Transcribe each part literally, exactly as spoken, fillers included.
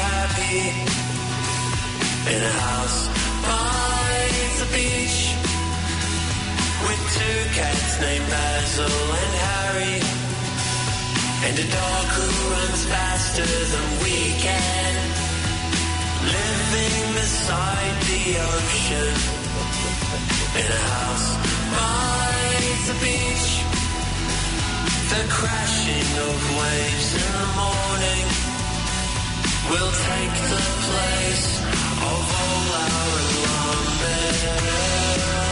happy in a house by the beach with two cats named Basil and Harry and a dog who runs faster than we can, living beside the ocean in a house by the beach. The crashing of waves in the morning will take the place of all our alarm bells.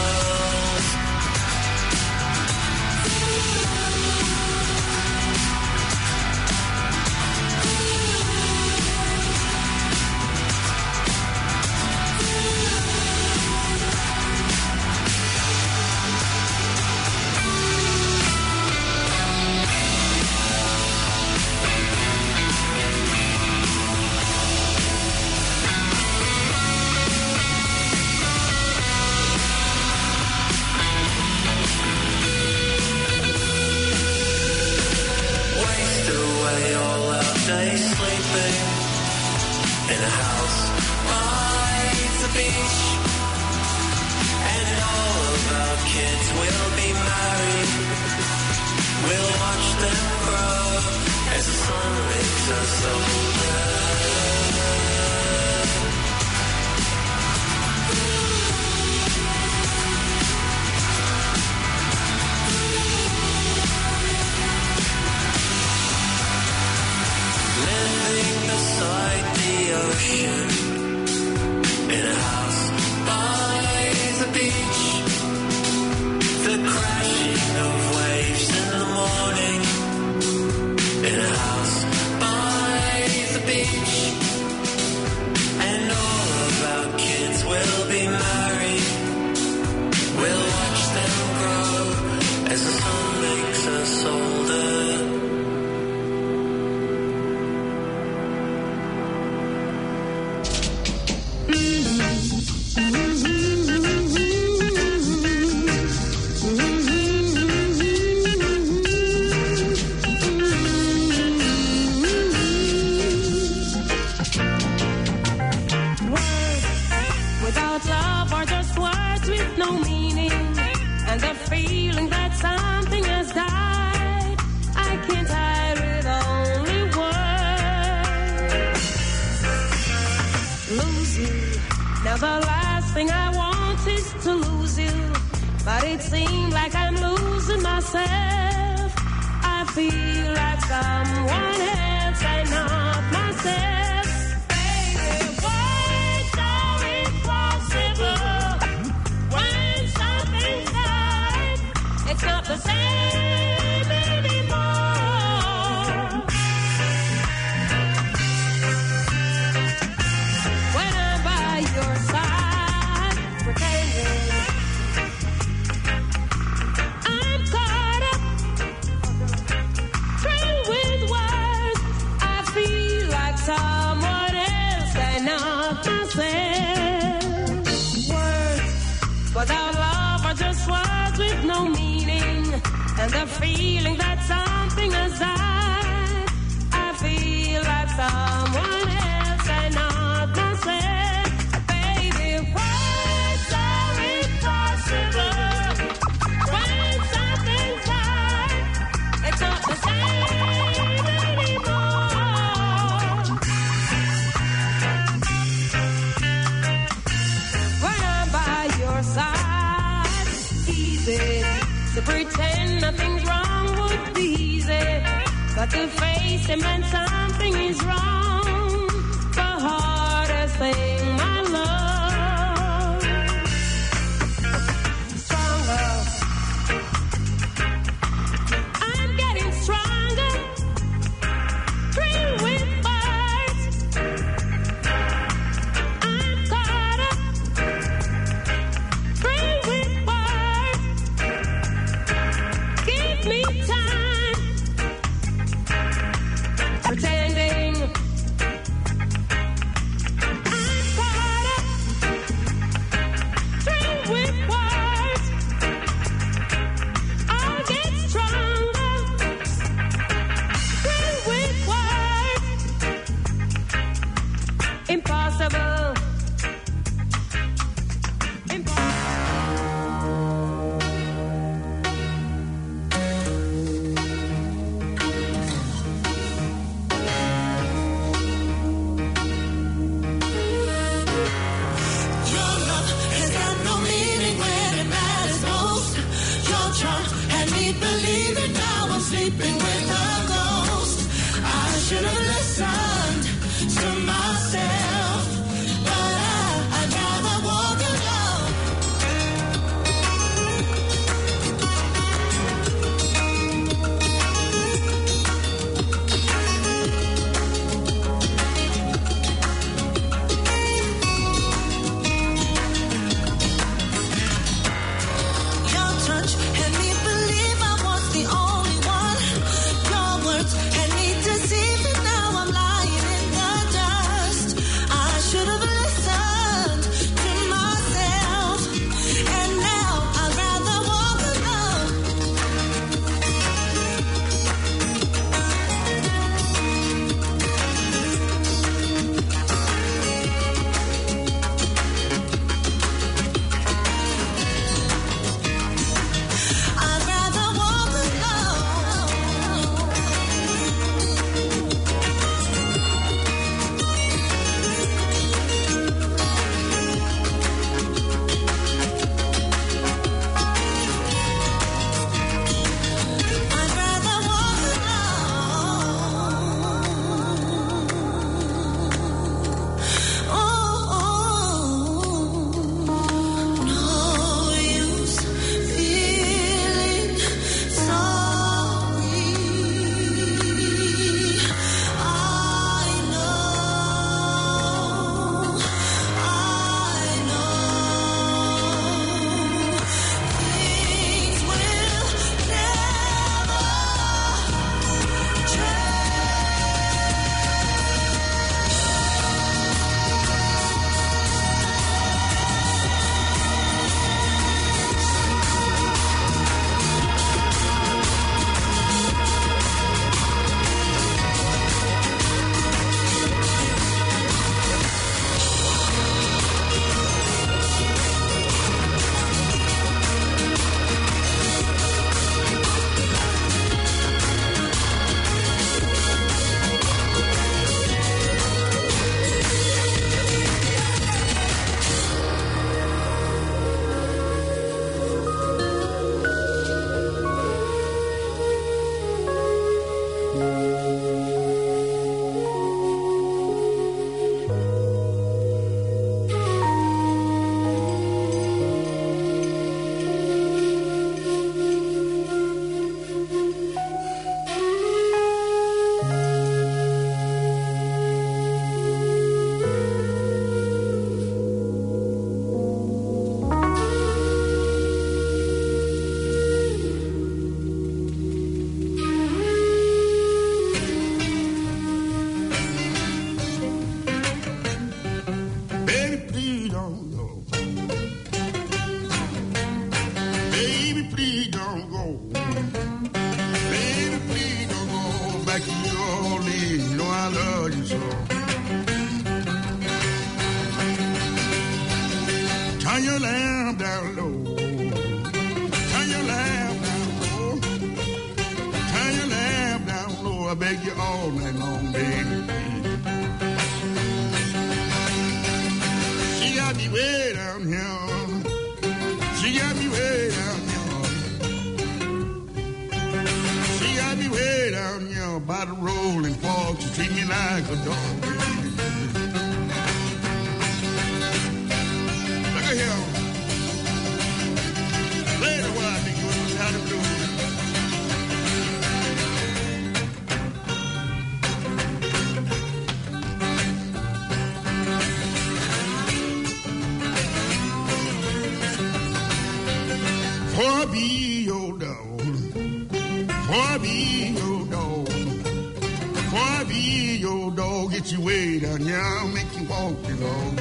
In a house by the beach, and all of our kids will be married. We'll watch them grow as the sun makes us older. Living beside the ocean in a house by the beach, the crashing of waves in the morning in a house by the beach, and all of our kids will be married. We'll watch them grow as the sun makes us older. But it seems like I'm losing myself. I feel like someone else and not myself. Baby, words are impossible when something's right. It's not the same anymore. When I'm by your side, pretending someone else and not myself. Words without love are just words with no meaning, and the feeling that something has died. I feel like someone else and not myself. Baby, words are impossible when something's right. It's not the same anymore. To pretend nothing's wrong would be easy, but to face him when something is wrong, the hardest thing, my love. Stronger, I'm getting stronger, free with words. I'm caught up, free with words. Give me time, pretending I'm caught up, free with words. I'll get stronger, free with words. playing with a ghost. I should have listened to myself, but I, I'd rather walk alone. Your touch had me believe I was the only one. Your words had me deceived, and now I'm lying in the dust. I should have listened to myself, and now I'd rather walk alone. I'd rather walk alone. I'd rather walk alone. Oh, no use feeling sorry. I know, I know, things will never Baby, please don't go. Baby, please don't go. Baby, please don't go back to New Orleans. You know I love you so. Turn your lamp down low. Turn your lamp down low. Turn your lamp down low. I beg you all night long, baby. She got me way down here. She got me way down here. She got me way down here by the rolling fork. She treat me like a dog. Look at here. Later what I think was how to do. For I be your dog, for I be your dog, for I be your dog, get you way down here, I'll make you walk the dog.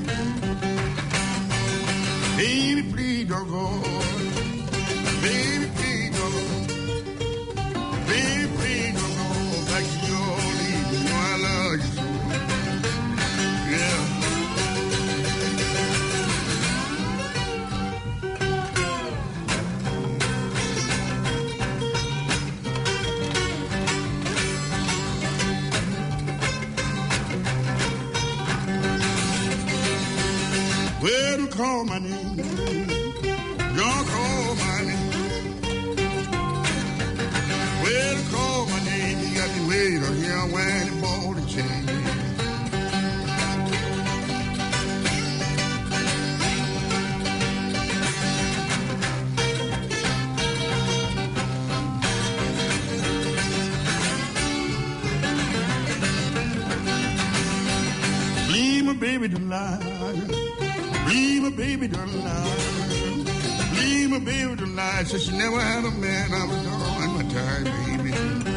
Baby, please don't go, baby, please don't go, baby, please don't go back to your Orleans, you know I love you so, yeah. Well, don't call my name. Don't call my name. Well, call baby tonight. Leave my baby tonight. Leave my baby tonight. Said she never had a man. I was on my time, baby.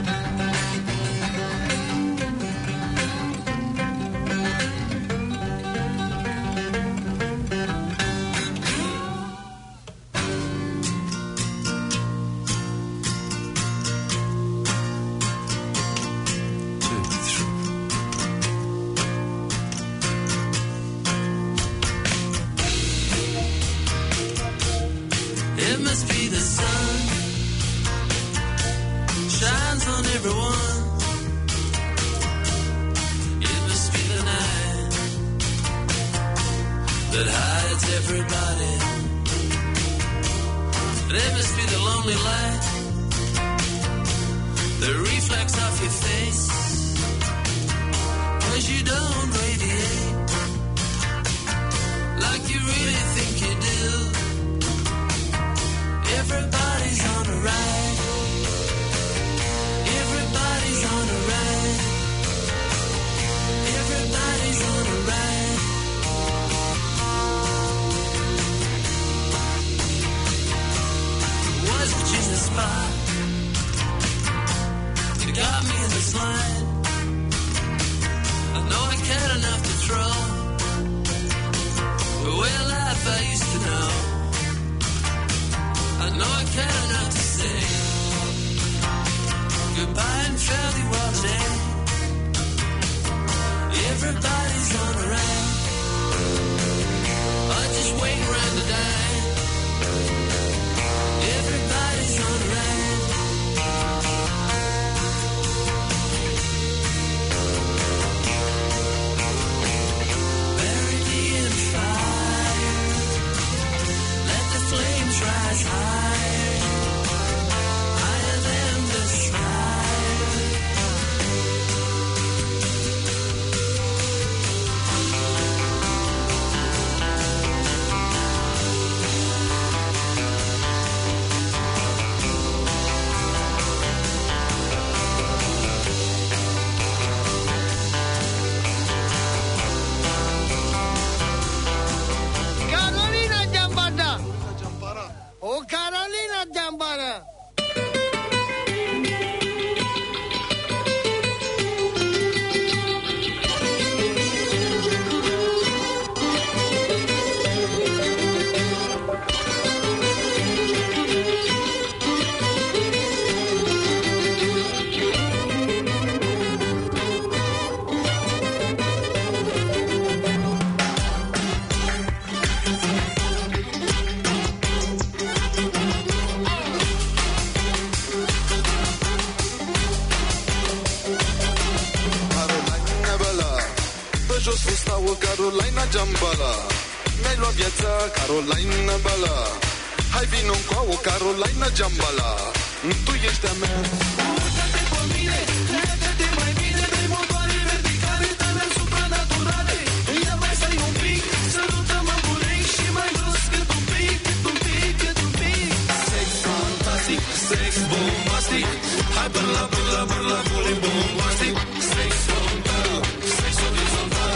Carolina Jambala, mi-ai luat viața, Carolina Bala. Hai vino încoa, Carolina Jambala, tu ești a mea. Urcă-te pe mine, leagă-te mai bine de motoare verticale, tale supranaturale. Ia mai stai un pic, sărută-mă burești și mai jos cât un pic, cât un pic, cât un pic. Sex fantastic, sex bombastic, hai bărla, bărla, bărla, bărla, bombastic. Sex frontal, sex orizontal.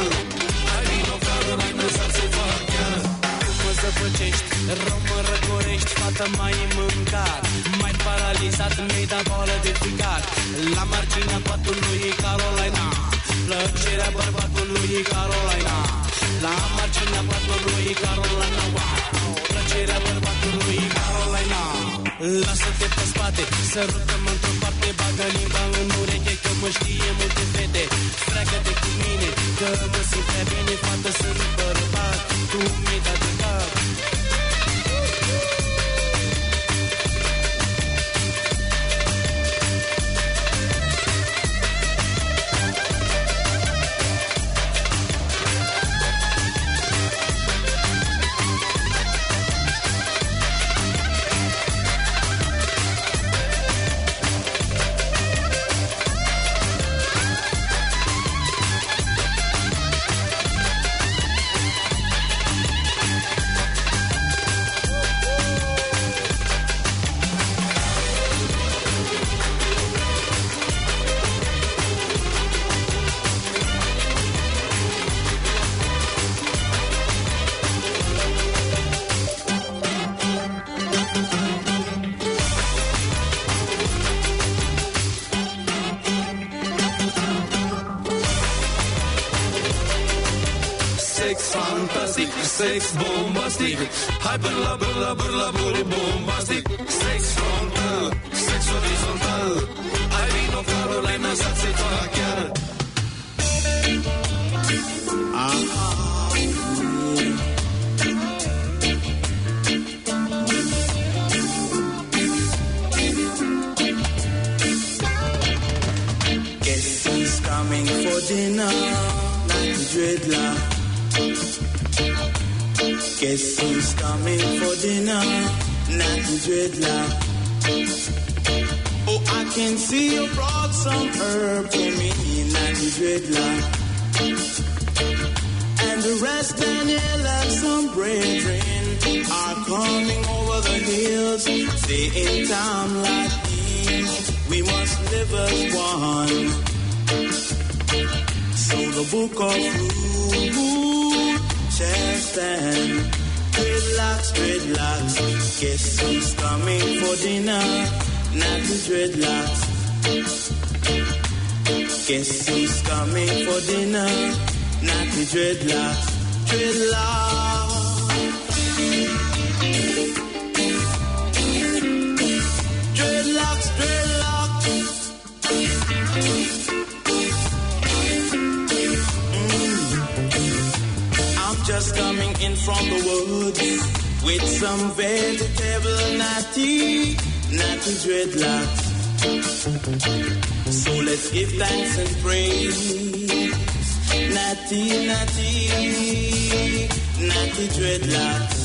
Zăpăcești, rău mă răcorești, fată mai mâncat, mai paralizat, mi-ai dat boală de ficat. La marginea patului Carolina, plăcerea bărbatului Carolina. La marginea patului Carolina, wow, plăcerea bărbatului Carolina. Lasă-te pe spate, sărută-mă într-o parte, bagă limba în ureche, că mă știe multe fete. Freacă-te cu mine, că mă simt prea bine, fată, sunt bărbat, tu mi-ai dat de cap. sex fantastic, sex bombastic, hyper la bella bella pure bombastic, sex frontal, sex horizontal, hai vino Carolina salsetta chiara. Guess who's coming for dinner? Not the dreadlock. Guess who's coming for dinner? Not the dreadlock. Oh, I can see you brought some herb for me, not the dreadlock. And the rest, Daniel and some brethren are coming over the hills. Say in time like these, we must live as one. So the book of Ruth shall stand. Dreadlocks, dreadlocks, guess who's coming for dinner? Not the dreadlocks. Guess who's coming for dinner? Not the dreadlocks. Dreadlocks. Dreadlocks, dreadlocks. Mm. I'm just coming in from the woods with some vegetable natty, natty dreadlocks. So let's give thanks and praise. Natty, natty, natty dreadlocks.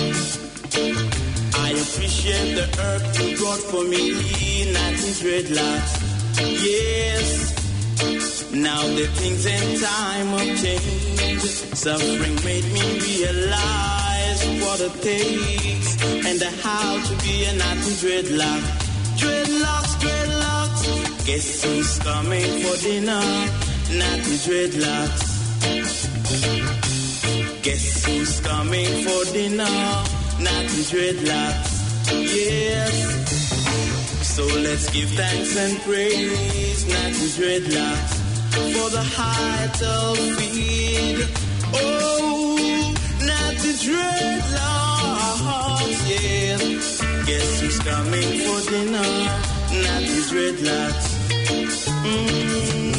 I appreciate the herb you brought for me, natty dreadlocks. Yes, now the things in time have changed. Suffering made me realize what it takes and how to be a natty dreadlock. Dreadlocks, dreadlocks, guess who's coming for dinner? Natty dreadlocks. Guess who's coming for dinner? Natty dreadlocks. Yes. So let's give thanks and praise, natty dreadlocks, for the height of feed. Oh, natty dreadlocks. Yes. Guess who's coming for dinner? Natty dreadlocks. Mm.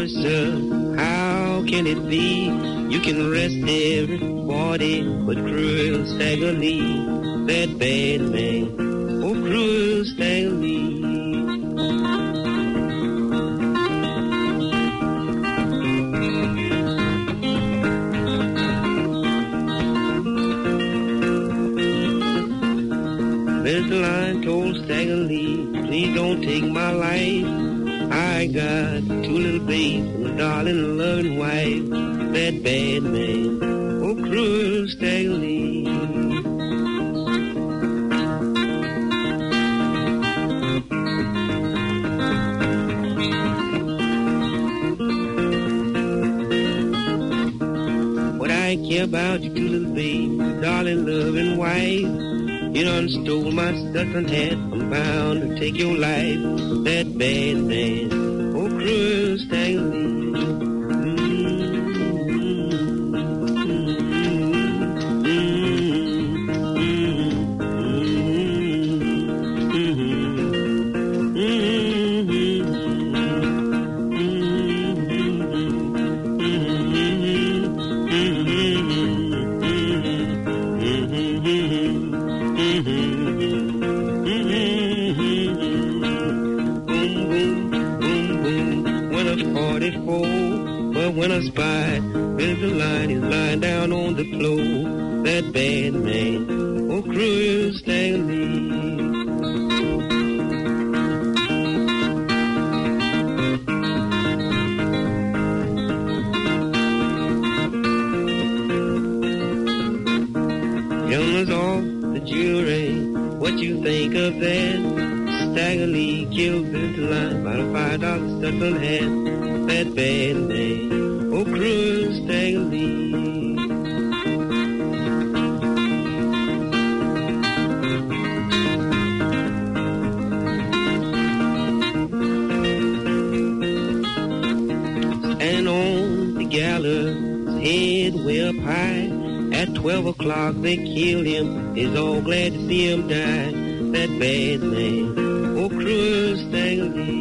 sorry, sir, how can it be? You can rest everybody but cruel Stagger Lee, that bad man, oh cruel Stagger Lee. Mister Lion told Stagger Lee, please don't take my life. I got two little babes and a darling loving wife. That bad man, oh cruel Stagger Lee. What I care about you two little babes, darling loving wife. You done stole my Stetson hat, I'm bound to take your life. That bad man, oh cruel Stagger Lee. When I spy, Mister Lion is lying down on the floor. That bad man, oh cruel Stagger Lee. Gentlemen's off the jury, what you think of that? Stagger Lee killed Mister Lion by a five dollar Stetson hat. That bad man, oh cruel Stagger Lee. And on the gallows head way up high, at twelve o'clock they killed him, is all glad to see him die. That bad man, oh cruel Stagger Lee.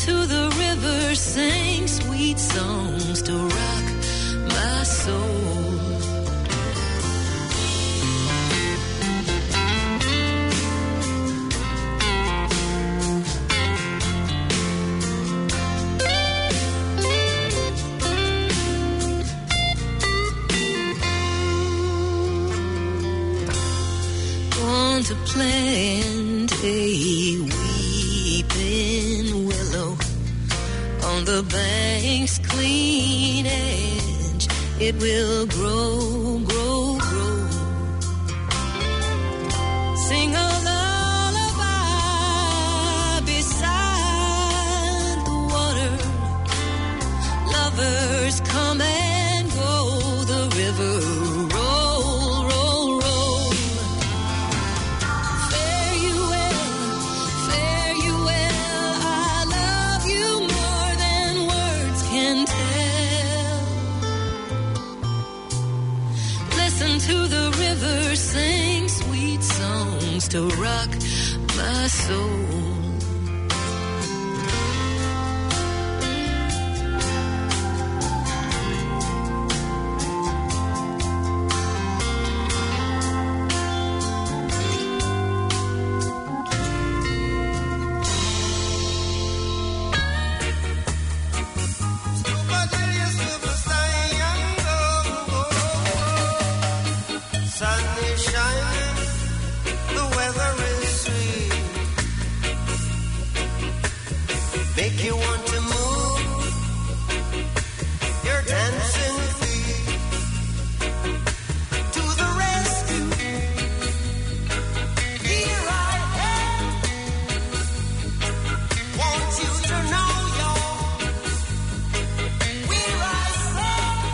to the river, sing sweet songs to rock my soul. Want to plant a weeping willow on the bank's clean edge. It will grow, grow, grow. Sing a lullaby beside the water. Lovers come and go. The river roll, roll, roll. Fare you well, fare you well. I love you more than words can tell. Listen to the river sing sweet songs to rock my soul. Sun is shining, the weather is sweet. Make you want to move your dancing feet to the rescue. Here I am. Want you to know you're where I stand.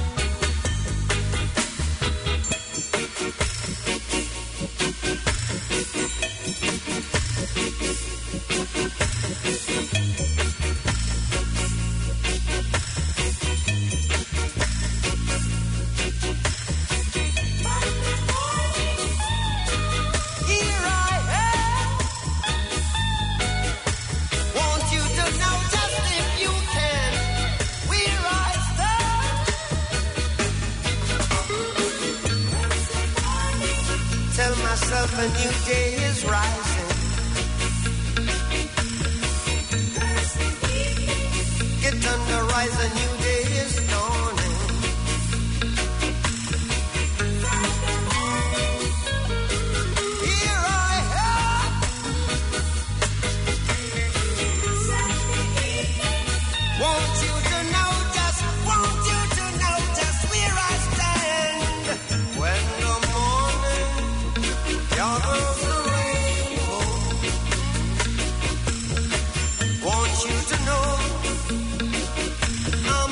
Here I am. Want you to know just if you can where I stand. Tell myself a new day is rising. Get on the rise, a new day is dawning. Here I am. Want you to know just, want you to know just where I stand. When the morning gathers the rainbow, want you to know I'm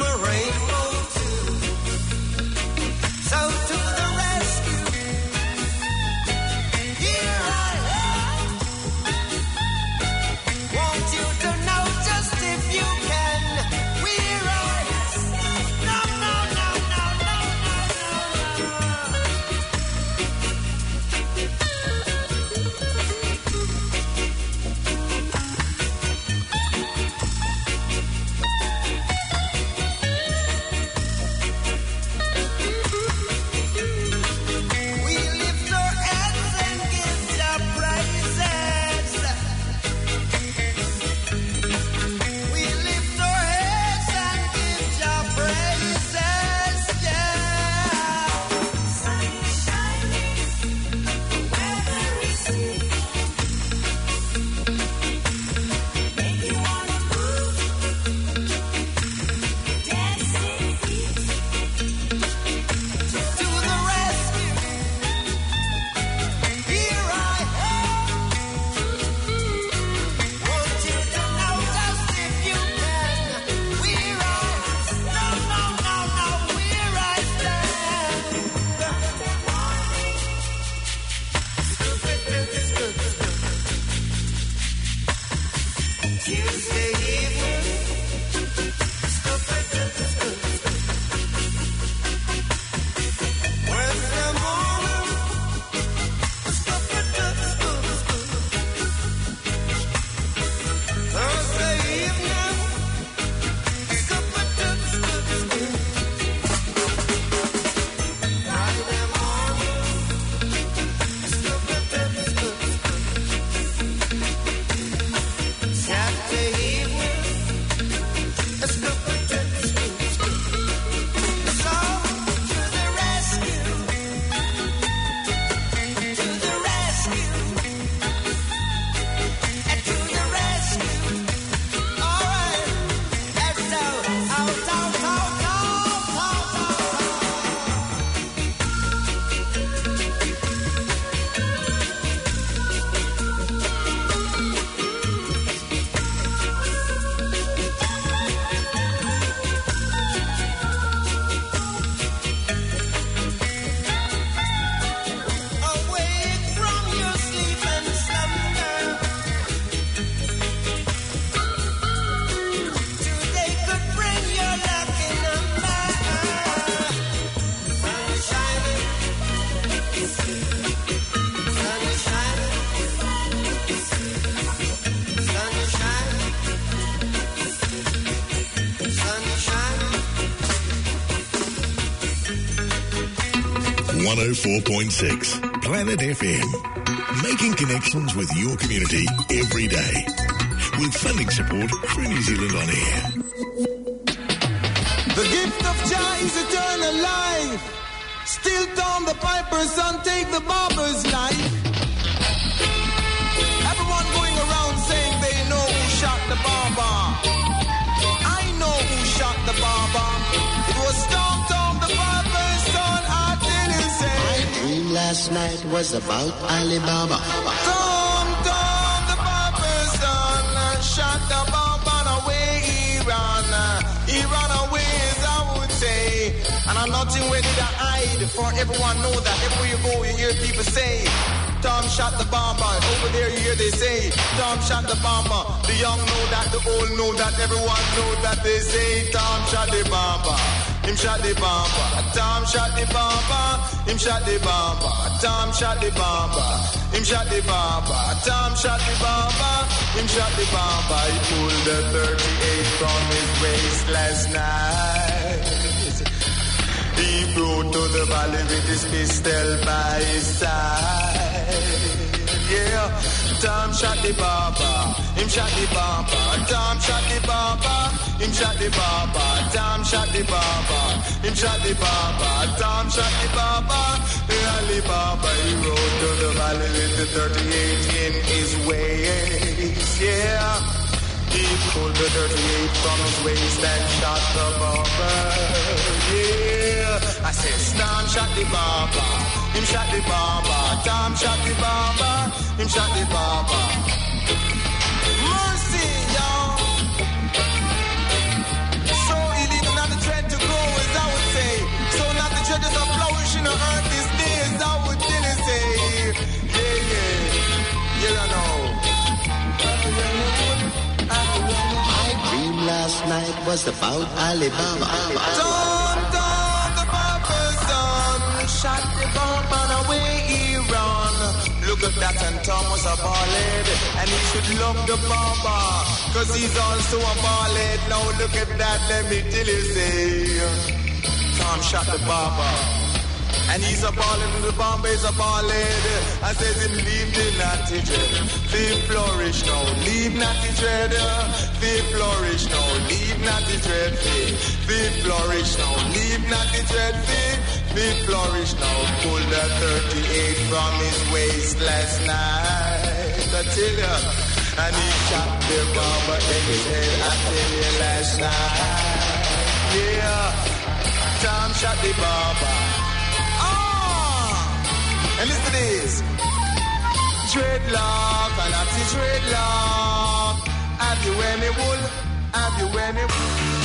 one oh four point six Planet F M. Making connections with your community every day. With funding support for New Zealand On Air. The gift of Jah is eternal life. Still down the piper's son, take the barber's knife. Everyone going around saying they know who shot the barber. I know who shot the barber. It was Tom Tom the barber's son. I didn't say. My dream last night was about Alibaba. Tom Tom the barber's son shot the barber away. He ran, he ran away as I would say. And I'm nothing ready to hide, for everyone know that everywhere you go you hear people say Tom shot the bomber, over there you hear they say Tom shot the bomber. The young know that, the old know that, everyone know that they say Tom shot the bomber. Him shot the bomber. Tom shot the bomber. Him shot the bomber. Tom shot the bomber. Him shot the bomber. Tom shot the bomber. Him shot the bomber. He pulled the thirty-eight from his waist last night. He rode to the valley with his pistol by his side. Yeah, Tom shot the barber, him shot the barber. Tom shot the barber, him shot the barber. Tom shot the barber, him shot the barber. Tom shot the barber, Ali Baba. He rode to the valley with the thirty-eight in his waist. Yeah. He pulled the thirty-eight from his waist and shot the barber. Yeah, I said, Tom shot the barber, him shot the barber. Tom shot the barber, him shot the barber. Mercy, y'all. So illegal not the trend to grow, as I would say. So not the treasures of flourishing on earth these days, I would really say. Yeah, yeah, yeah, I know. My dream last night was about Alibaba. Tom, Tom, the barber's son shot the bomb and away he run. Look at that, and Tom was a ballad, and he should love the barber, cause he's also a ballad. Now look at that, let me tell you, say Tom shot the barber. And he's a ballad, and the bomber is a ballad. I says him leave the natty dread, feel flourish now, leave natty dread, feel flourish now, leave natty dread, feel flourish now, leave natty dread, feel flourish now. Pull that thirty-eight from his waist last night, I tell ya. And he shot the bomber in his head, I tell you last night. Yeah, Tom shot the bomber. And listen to this. Dreadlock, and that's the dreadlock. Have you any wool? Have you any wool?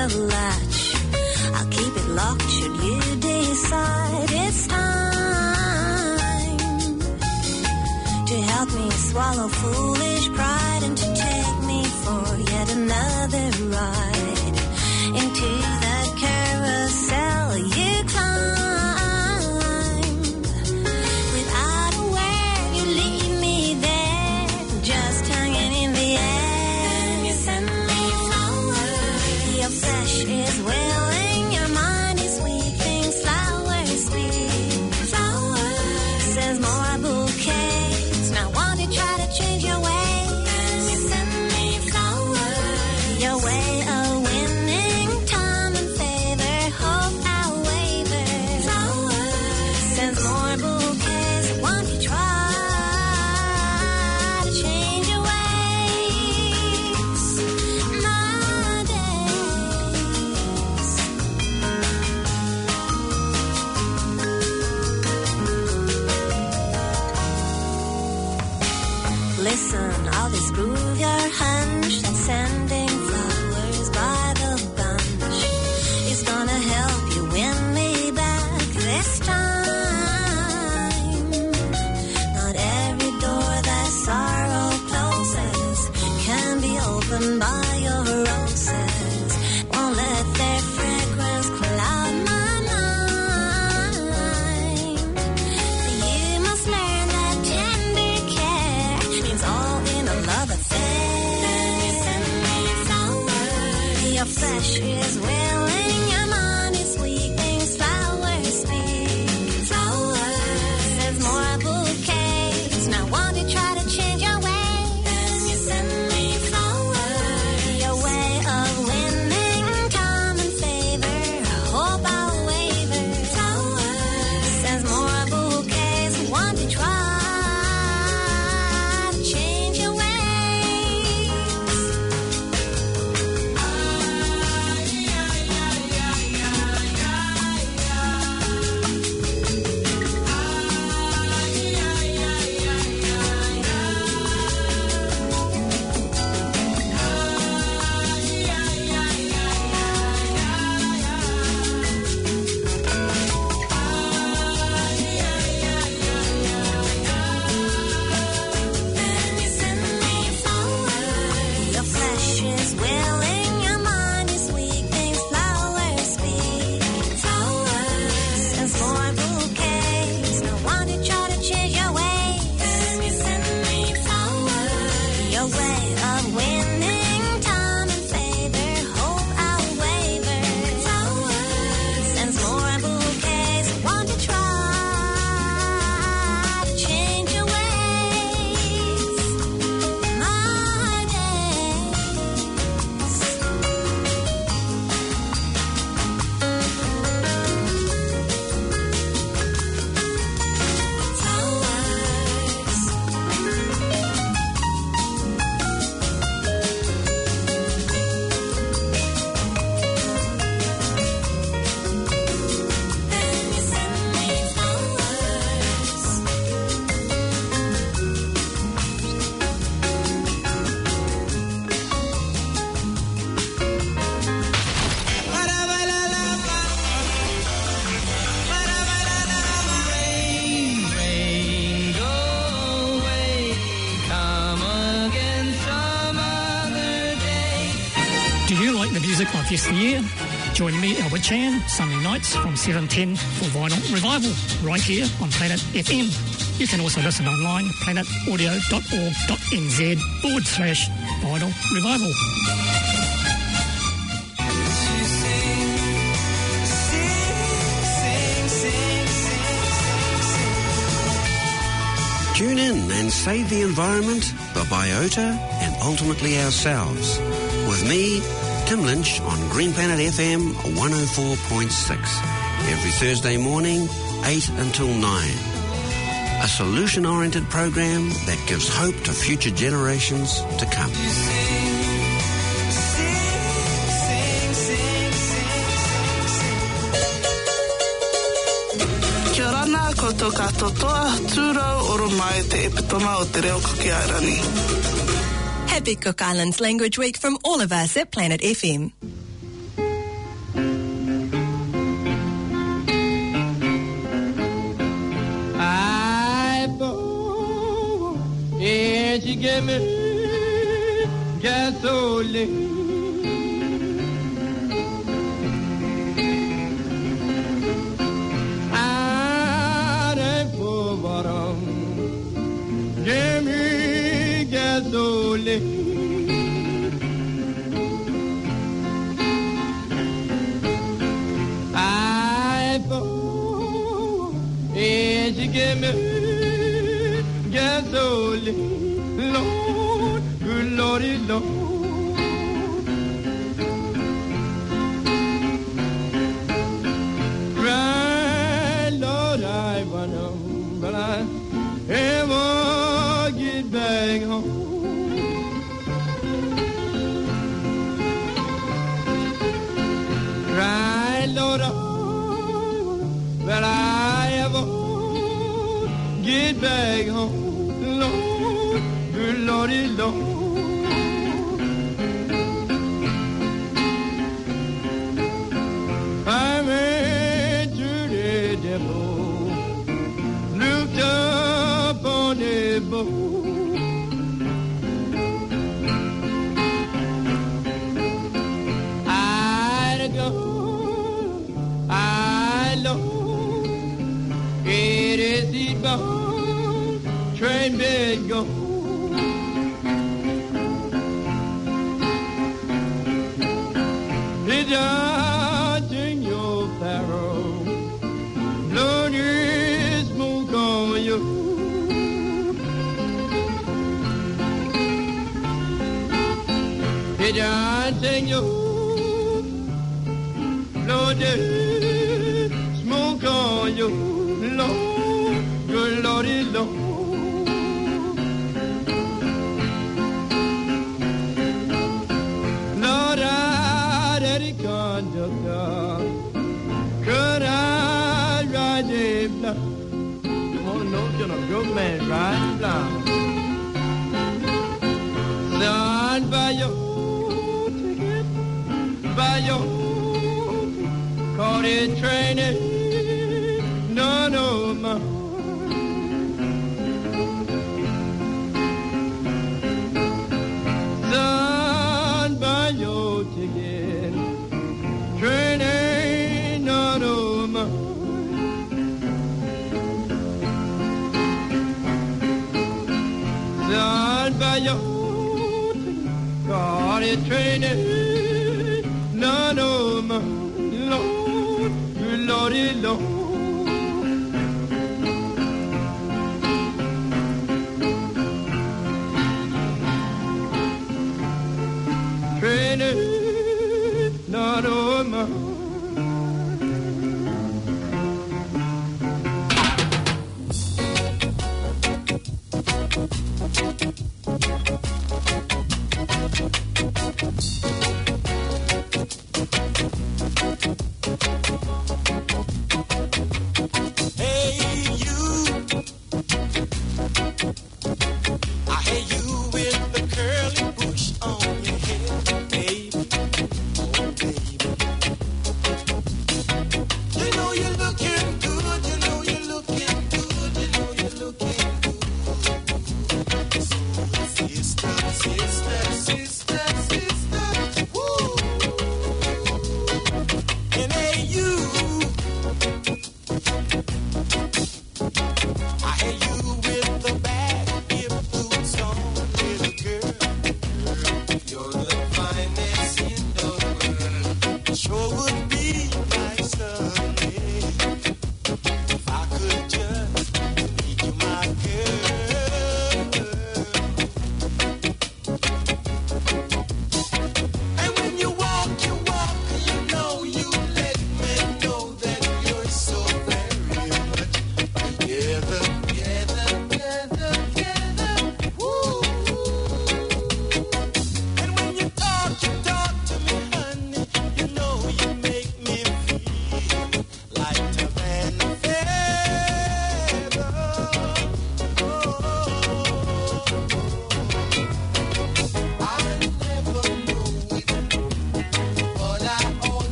the latch. I'll keep it locked should you decide it's time to help me swallow foolish pride and to take me for yet another ride into the carousel you climb. Without a word, you leave me there, just hanging in the air. You send me flowers, your flesh is willing, your mind is weak, things flowers speak. Flowers says more bouquets. Now won't you try to change your ways? You send me flowers, your way of winning time and favor, hope I'll waver. Flowers sends more bouquets. Won't you try to change your ways? My days. Listen, I'll disprove your hunch that sending flowers by the bunch is gonna help you win me back this time. Not every door that sorrow closes can be opened by your roses. Won't let their fragrance cloud my mind. You must learn that tender care means all in a love affair. You send me flowers, your flesh is willing, your mind is weak, things flowers speak. Flowers says more bouquets. Now won't you try to change your ways? You send me flowers, your way of winning time and favor, hope I'll waver. Flowers says more bouquets. Won't you try to change your ways? You send me flowers, your flesh is willing, your mind is weak, things flowers speak. Flowers sends more bouquets. Now won't you try to change your ways? You send me flowers, your way of winning time and favor, hope I'll waver. Flowers sends more bouquets. Won't you try to change your ways? My days. You send me flowers. Rain, rain, go away, come again some other day. Do you like the music of yesteryear? Join me, Albert Chan, Sunday nights from seven ten for Vinyl Revival, right here on Planet F M. You can also listen online at planetaudio.org.nz forward slash Vinyl Revival. Tune in and save the environment, the biota, and ultimately ourselves. With me, Tim Lynch on Green Planet F M one oh four point six. Every Thursday morning, eight until nine. A solution-oriented program that gives hope to future generations to come. Kia ora nā koutou katotoa, tūrau oro mai te epitoma o te reo Kukiairani. Happy Cook Islands Language Week from all of us at Planet F M. give me gasoline. Out and for bottom, give me gasoline. I for and you give me gasoline, Lord, good Lordy, Lord. Right, Lord, I wanna, but I ever get back home. Right, Lord, I but I ever get back home, Lord, good Lordy, Lord. I went to the depot, looked up on the boat. I'd go, I love, it is the bound train bed go. It's dodging your barrel, Lord, is smoke on you. It's dodging your Lord, is smoke on you, Lord, good Lordy, Lord. Lord, I had a conductor, could I ride a blind? Oh, no, can a good man ride blind? Son, by your ticket, by your caught it training, none of mine. Son, buy your ticket, training, none of mine. Son, buy your ticket, caught it training, none of mine, Lord, good Lordy, Lord. Training, not on my.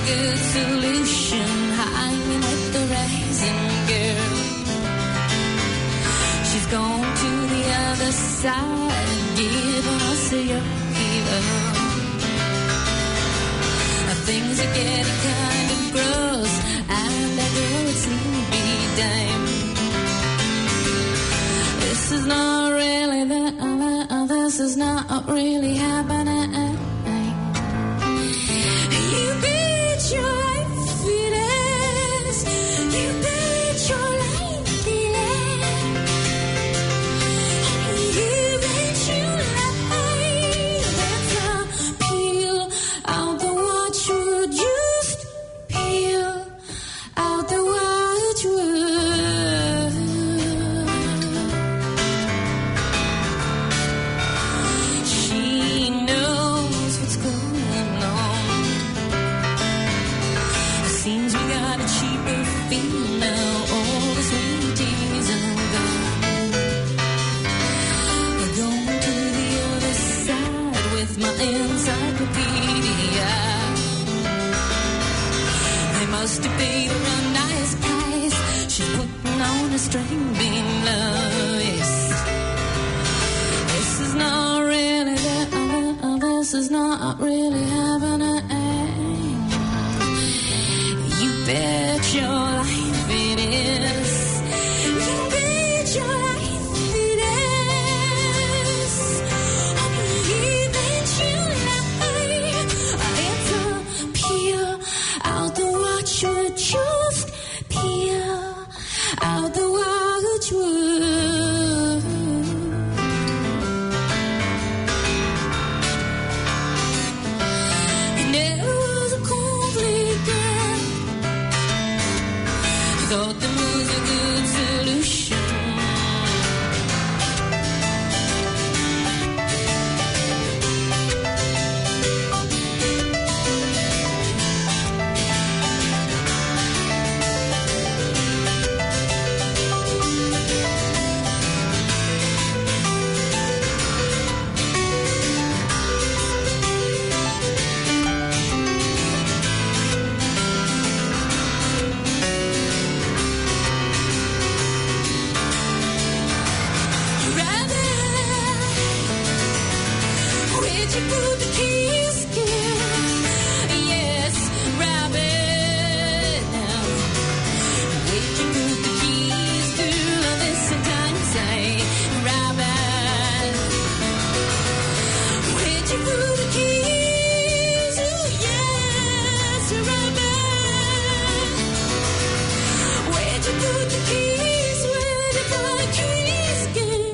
good solution. Hanging with the rising girl. She's gone to the other side, giving us a yucky love. Things are getting kind of gross, and I go with sleepy time. This is not really the, uh, this is not really happening. You bet your life it is. You bet your life it is. You bet your life. That's a peel out the watchwood. Just peel out the watchwood. She knows what's going on. It seems we got a cheaper feel now. All the sweeties are gone. I'm going to the other side with my encyclopedia. They must have paid her a nice price. She's putting on a string bean love. Yes. This is not really the, uh, uh, this is not really happening. You bet your life it is. You bet your life it is. You bet your life. It's a peel out the watchwood. Just peel out the watchwood. It never was a complete girl. Thought there was a good solution. Where'd you put the keys, girl? Yes, Robin. Where'd you put the keys, girl? This time say, Robin. Where'd you put the keys? Oh, yes, Robin. Where'd you put the keys? Where'd you put the keys, girl?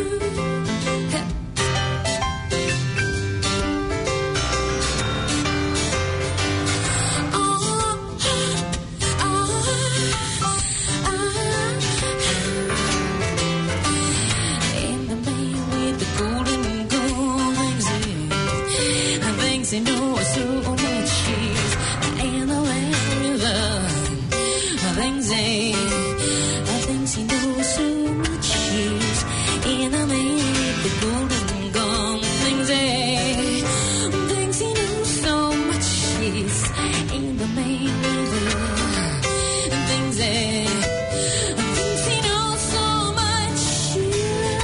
In the man with the golden gold rings, things they know so much cheese. In the land river, things they, things he knows so much cheese. In the man with the golden gold things they, things he knows so much cheese. In the main river, things they, things he knows so much cheese.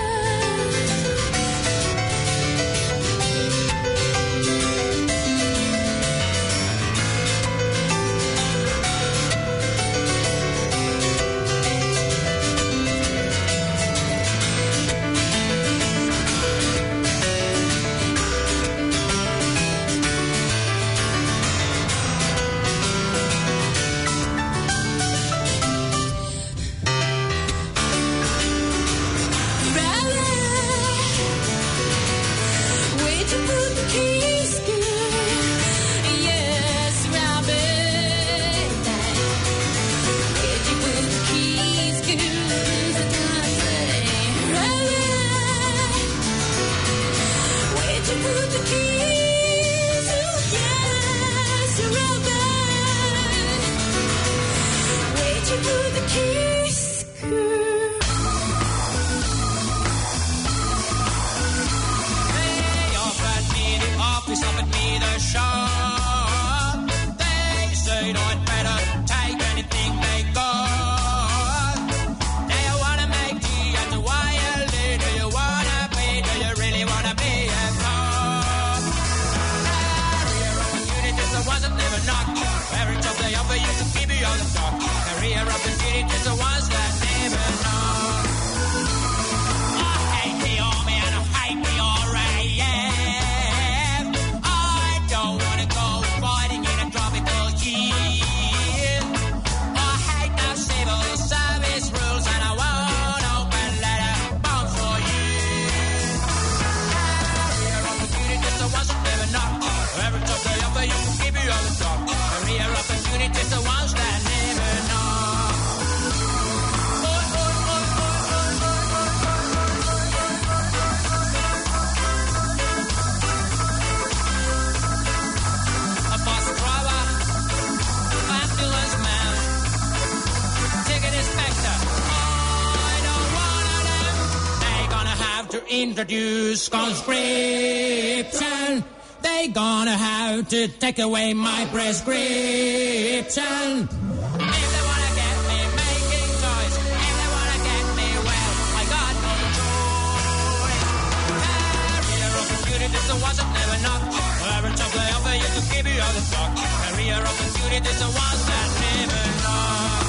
introduce conscription. They gonna have to take away my prescription. If they wanna get me making toys, if they wanna get me, well, I got no choice. Career opportunities, the ones that never knock. Every job they offer you to give you all the stock. Career opportunities, the ones that never knock.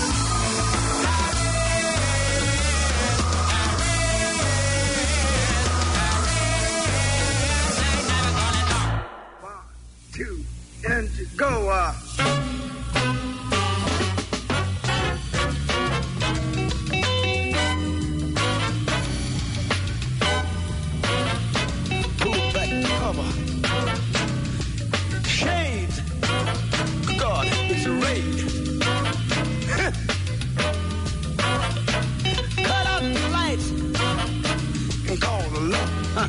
Two, and go, uh. Pull back the cover. Shades. God, it's a raid. Cut out the lights and call the law. Huh.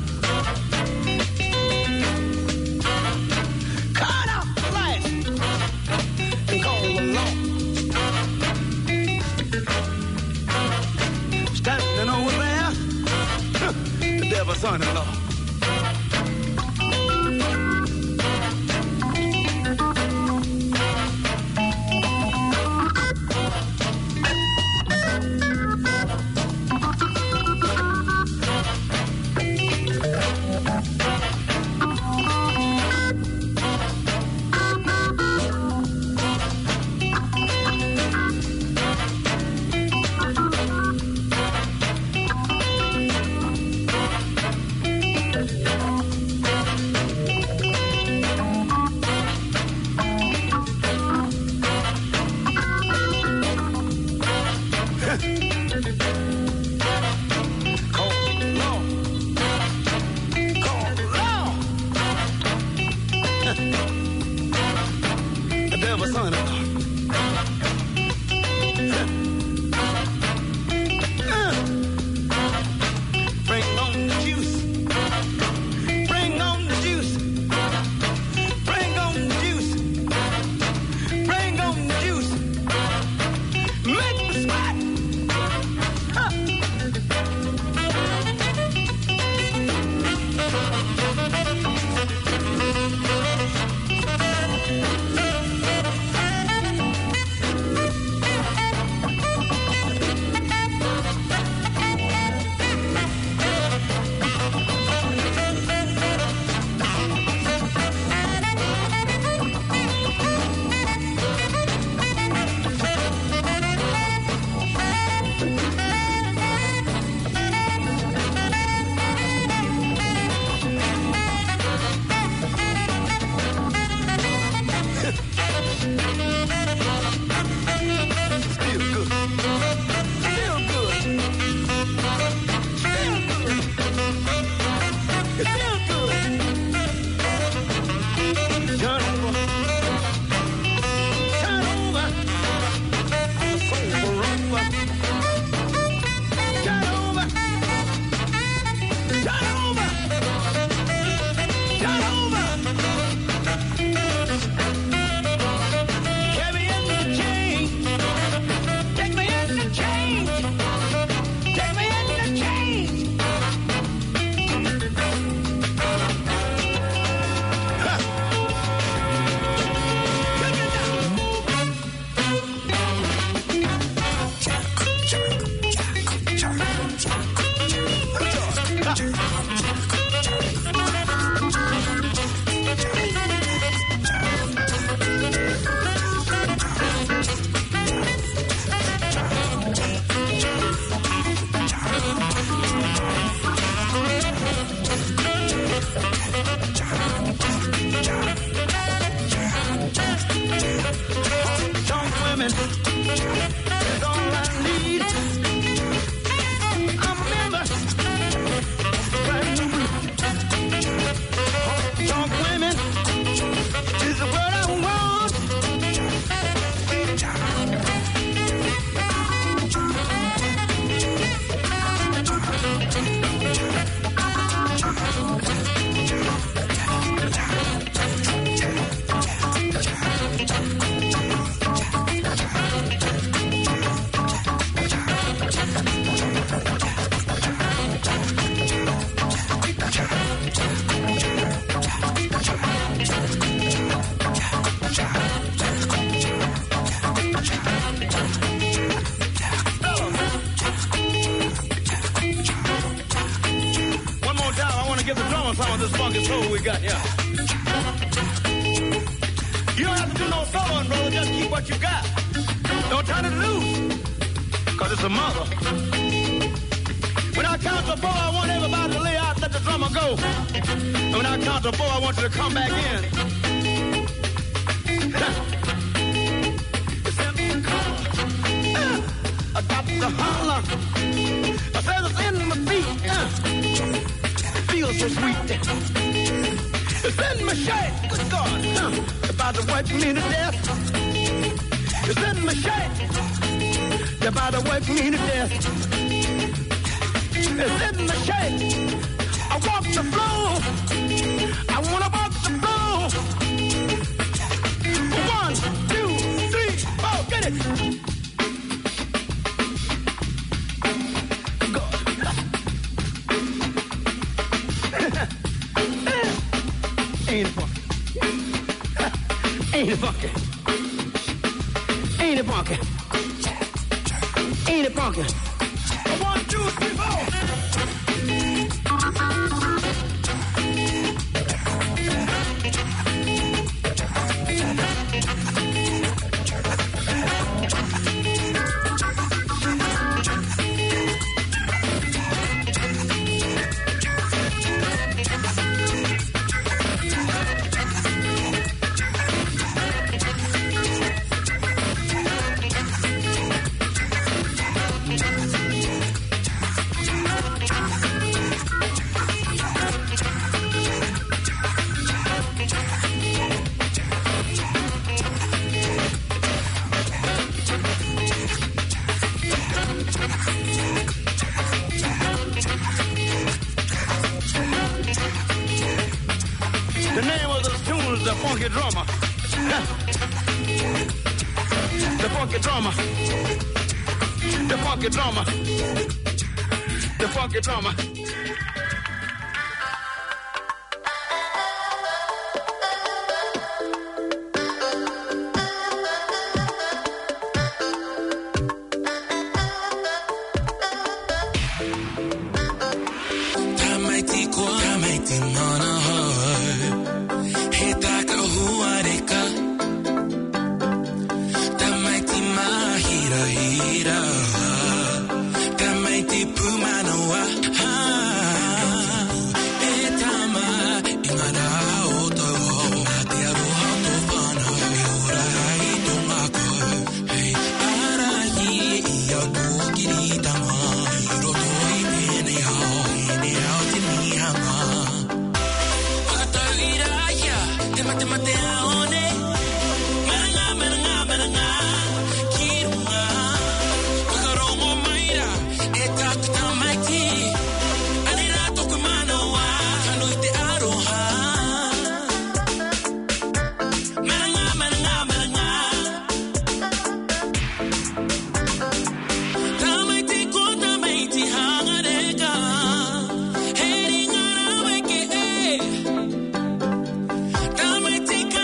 Standing over there, the devil's son-in-law. Brand new blue. on some of this funky soul we got here. You don't have to do no soloing, brother. Just keep what you got. Don't turn it loose, because it's a mother. When I count to four, I want everybody to lay out and let the drummer go. And when I count to four, I want you to come back in. I got the holler. I said it's in my feet. Uh, feels so sweet. It's in my shirt. Good God. Uh, about to wipe me to death. It's in my shirt. You're about to wipe me to death. It's in my shirt. I walk the floor. I want to walk the floor. One, two, three, four. Get it. Ain't it funky? Ain't it funky? Ain't it funky? Ain't it funky? One, two, three, four. The name of the tune is The Funky Drummer. The Funky Drummer. The Funky Drummer. The Funky Drummer. Take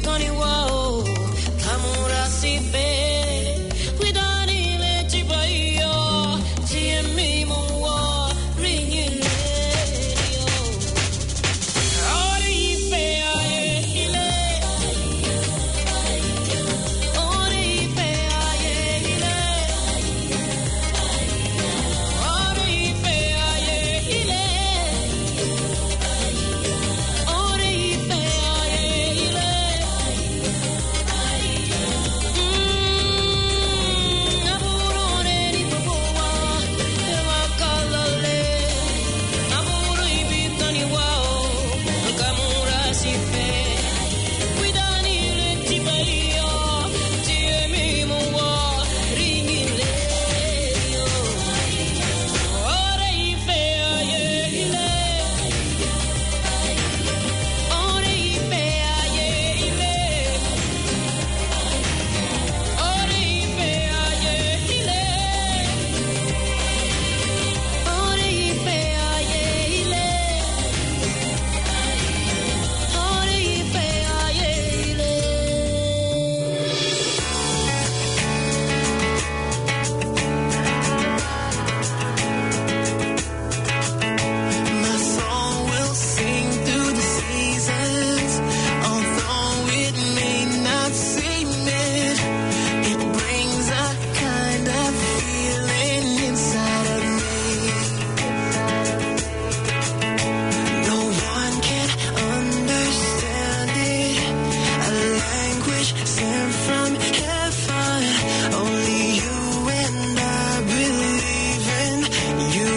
Tony Wow, Kamura Sipe, Widani Lechibayo, Jimmy Mowa, ringing radio. Ori Ife, aye, ile. Ori Ife, aye, ile. Ori Ife, aye, ile. Ori Ife, aye, ile. Mm, Aburore ni Boboa, Ewa Kalale. Aburu Ibitani Wao, Kamura Sife. Widani Letibayo, Jimmy Mowa, ringing radio. Ore Ife, aye, ile. Ore Ife, aye, ile. Ore Ife, aye, ile. Ore Ife, aye, ile. Ore Ife, aye, ile. My song will sing through the seasons, although it may not seem it. It brings a kind of feeling inside of me. No one can understand it. A language sent from heaven. Only you and I believe in you.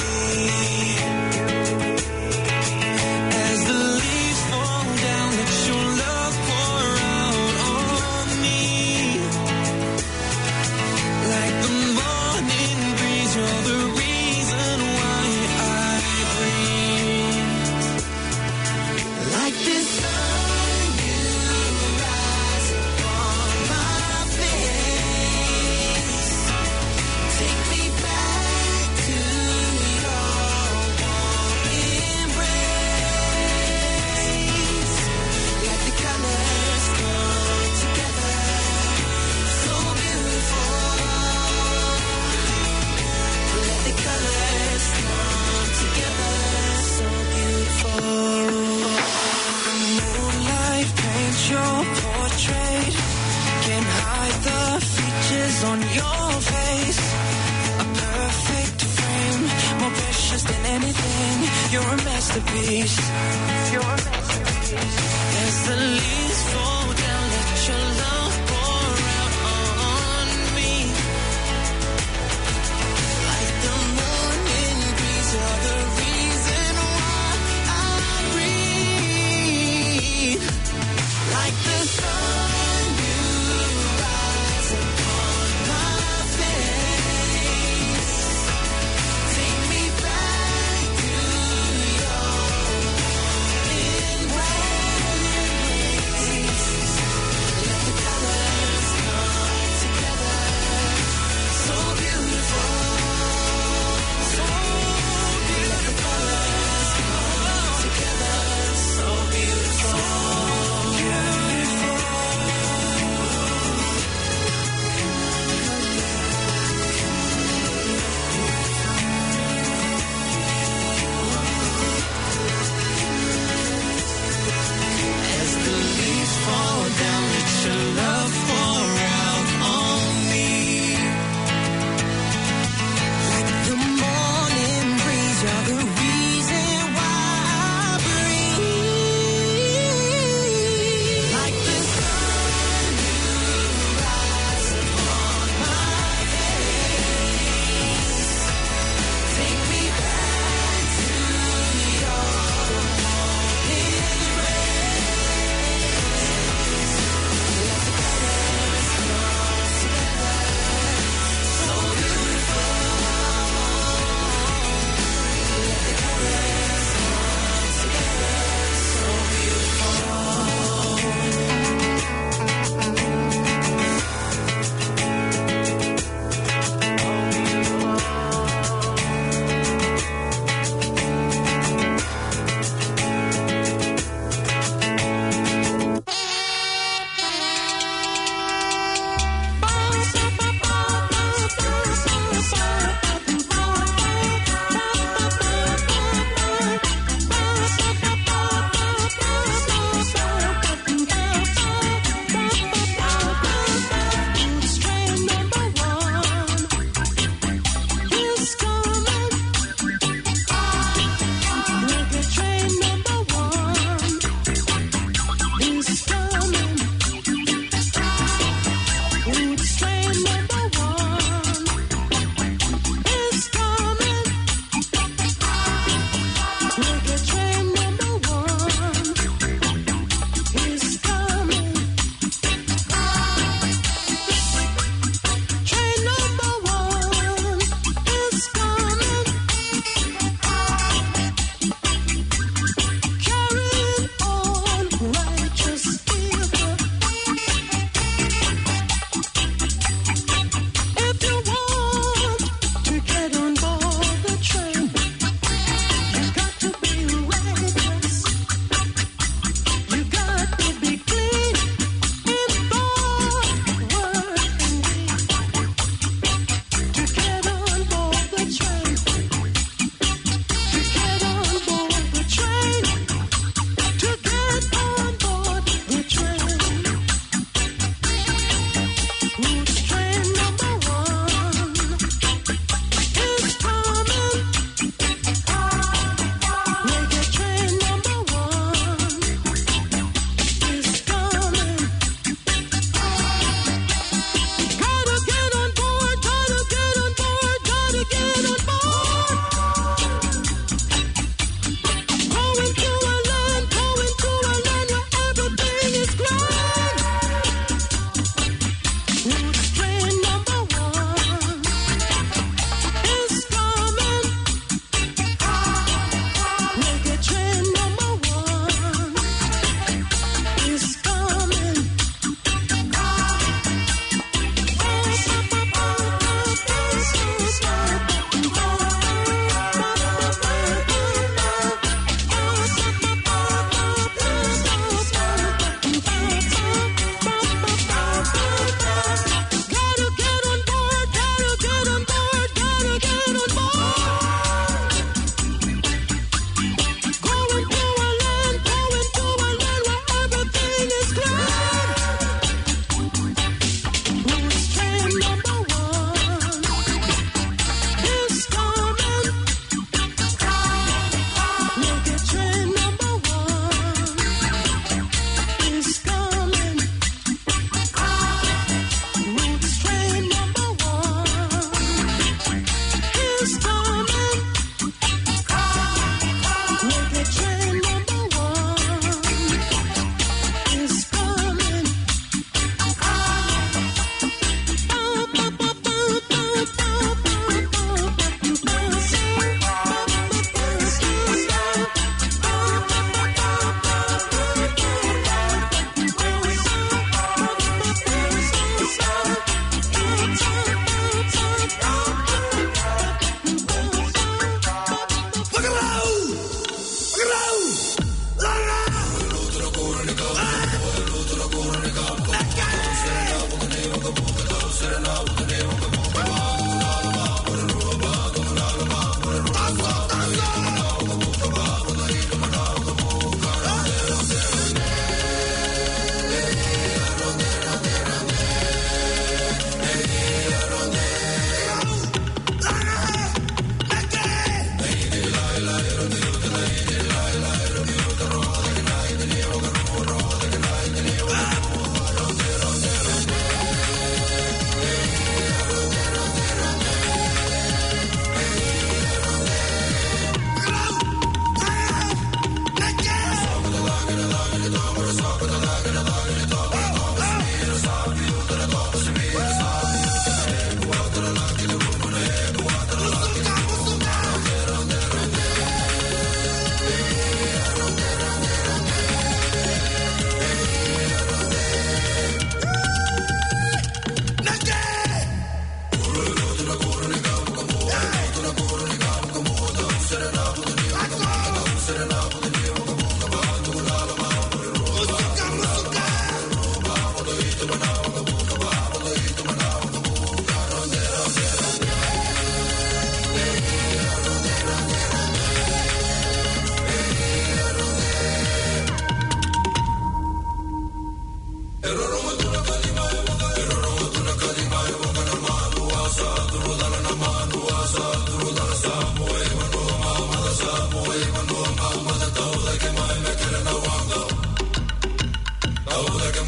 As the leaves fall down, let your love pour out on me. Like the morning breeze, you're the reason why I breathe. Like the sun, you rise upon my face. Take me back to your warm embrace. Let the colors come together, so beautiful. Let the colors come together, so beautiful. The moonlight paints your portrait, can hide the features on your face. A perfect frame, more precious than anything. You're a masterpiece. You're a masterpiece. As the leaves fall down, let your love pour out on me. Like the morning breeze, you're the reason why I breathe. Like the sun, you rise upon my face. Take me back to your embrace.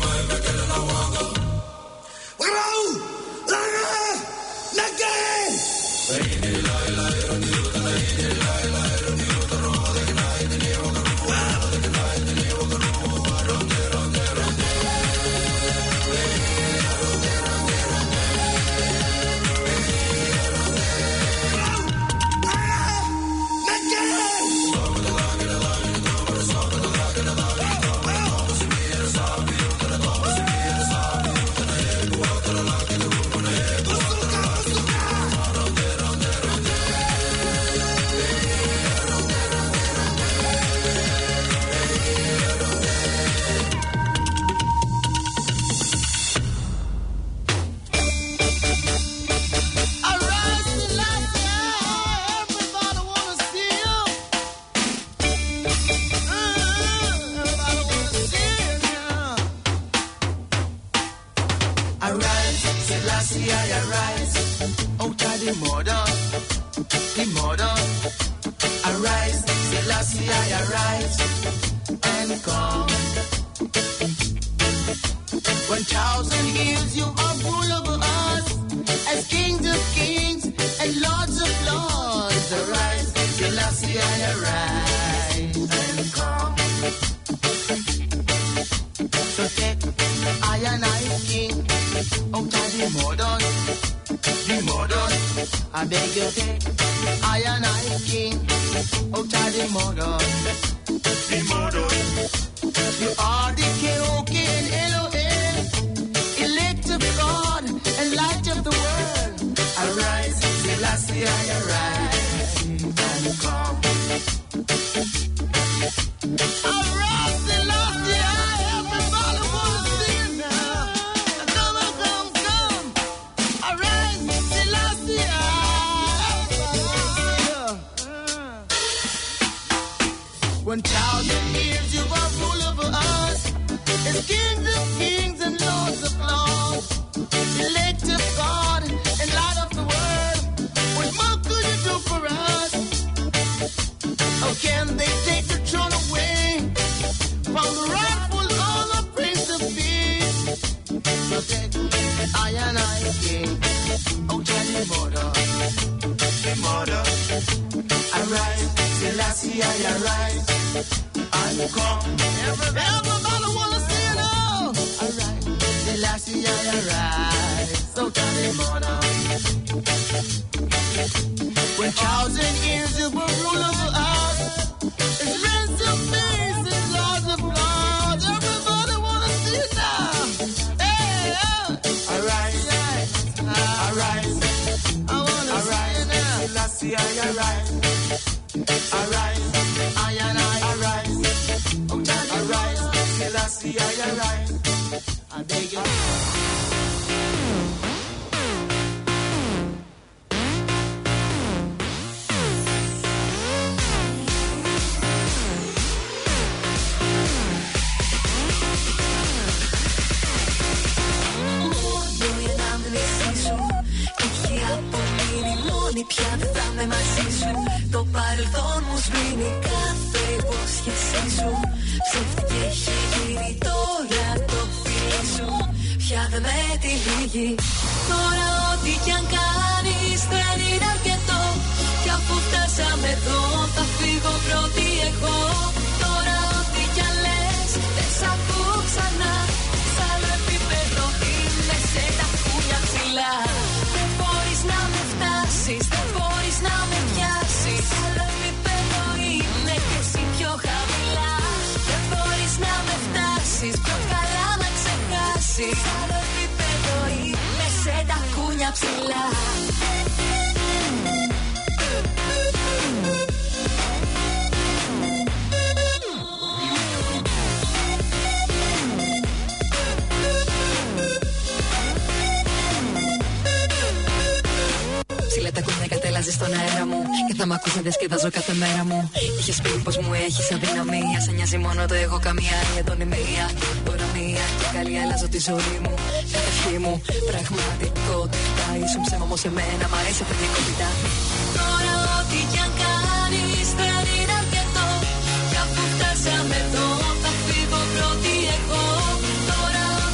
Διασκεδάζω κάθε μέρα μου. Είχες πει πως μου έχεις αδυναμία. Σε νοιάζει μόνο το εγώ, καμία η αντωνυμία. Τώρα μία και καλή αλλάζω τη ζωή μου. Κάθε ευχή μου πραγματικότητα. Ήσουν ψέμα όμως σε μένα, μ' αρέσει η πραγματικότητα. Τώρα ό,τι κι αν κάνεις δεν είναι αρκετό. Κι αφού φτάσαμε εδώ θα φύγω πρώτη εγώ. Τώρα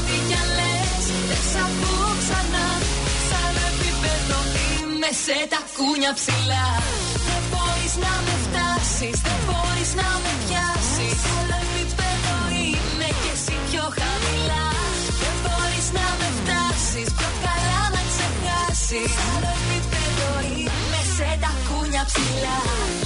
με σε τα κούνια ψηλά. Δεν μπορείς να με φτάσεις, δεν μπορείς να με πιάσεις. Άλλο επίπεδο είμαι και εσύ πιο χαμηλά. Δεν μπορείς να με φτάσεις, πιο καλά να ξεχάσεις. Άλλο επίπεδο είμαι σε τα κούνια ψηλά.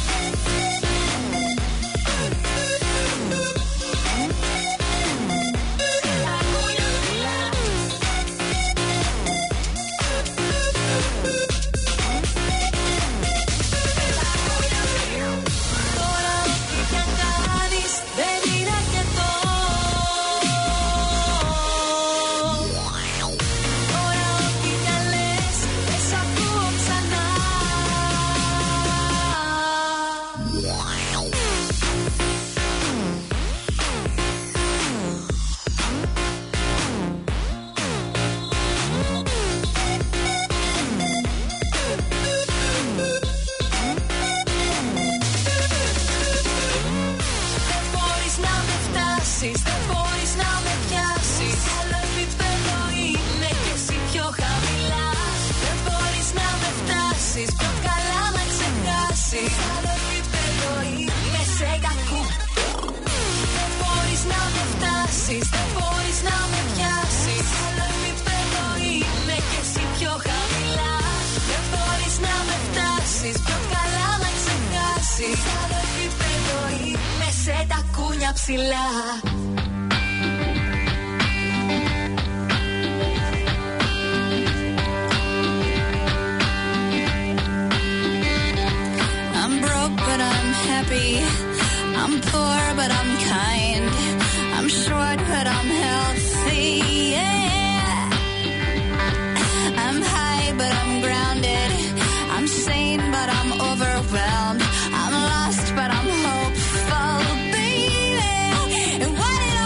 Δεν μπορείς να με πιάσεις. Άλλο επίπεδο είμαι και εσύ πιο χαμηλά. Δεν μπορείς να με φτάσεις, πιο καλά να ξεχάσεις. Άλλο επίπεδο είμαι σε κακού. Δεν μπορείς να με φτάσεις, δεν μπορείς να με πιάσεις. Άλλο επίπεδο είμαι και εσύ πιο χαμηλά. Δεν μπορείς να με φτάσεις, πιο καλά να ξεχάσεις. Άλλο επίπεδο είμαι σε τα κούνια ψηλά. But I'm happy. I'm poor, but I'm kind. I'm short, but I'm healthy. Yeah. I'm high, but I'm grounded. I'm sane, but I'm overwhelmed. I'm lost, but I'm hopeful, baby. And what did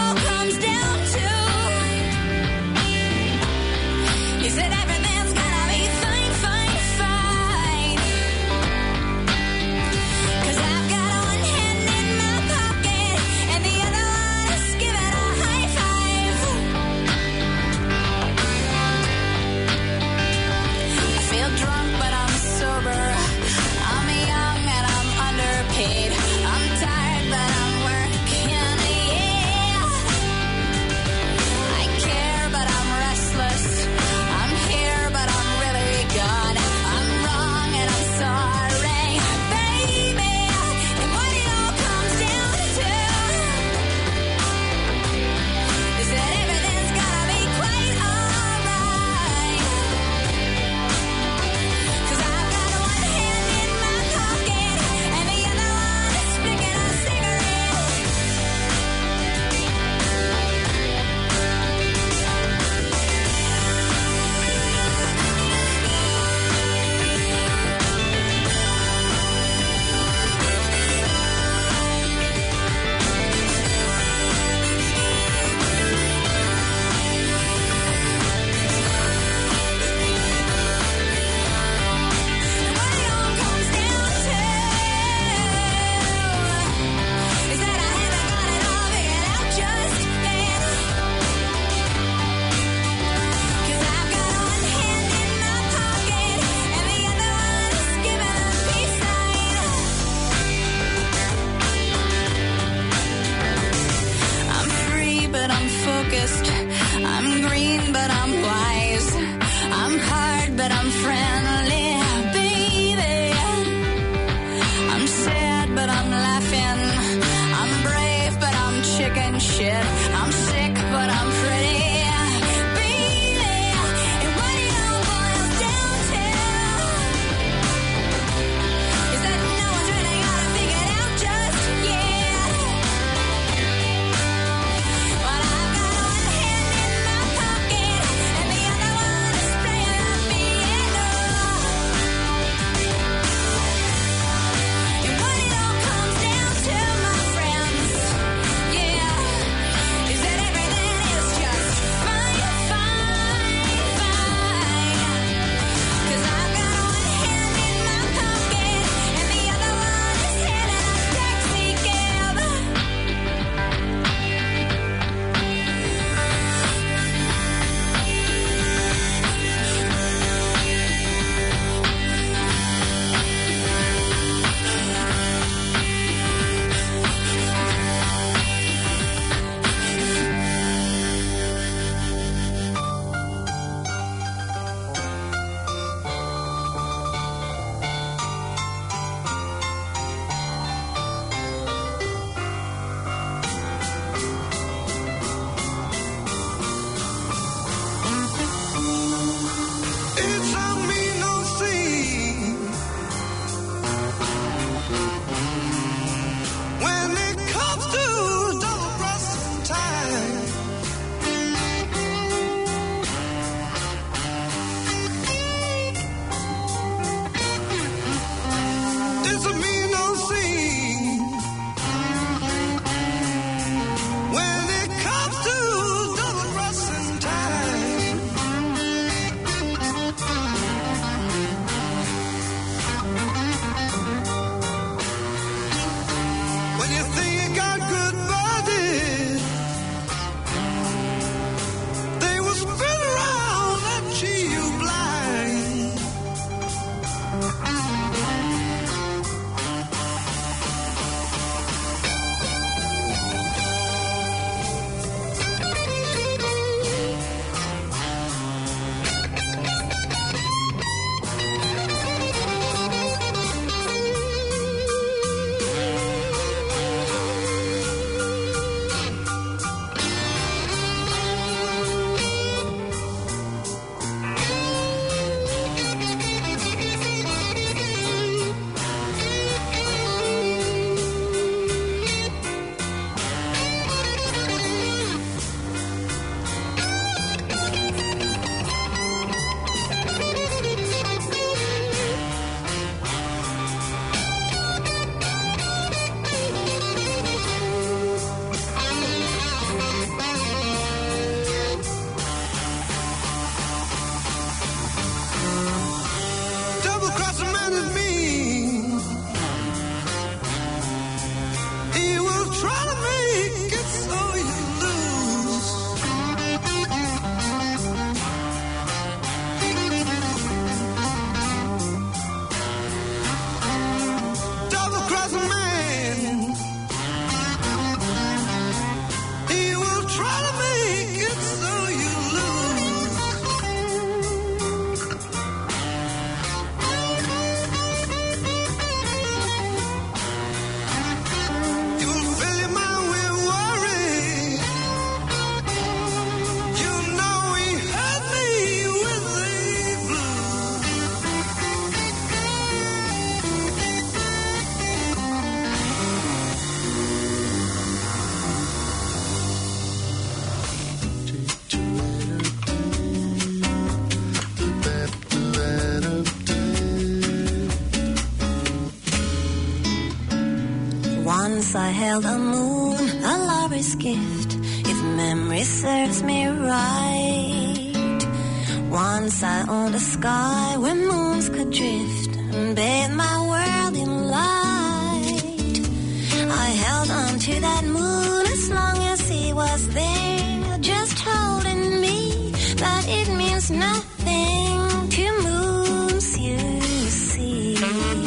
Once I held a moon, a lover's gift, if memory serves me right. Once I owned a sky where moons could drift and bathe my world in light. I held on to that moon as long as he was there, just holding me, but it means nothing to moons, you see.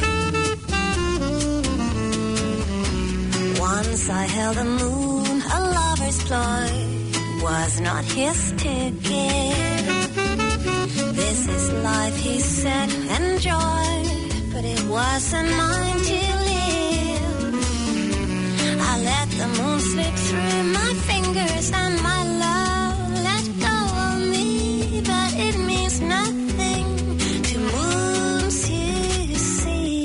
Once I held a moon, a lover's ploy was not his to give. This is life, he said, enjoy, but it wasn't mine to live. I let the moon slip through my fingers and my love let go of me, but it means nothing to moons, you see.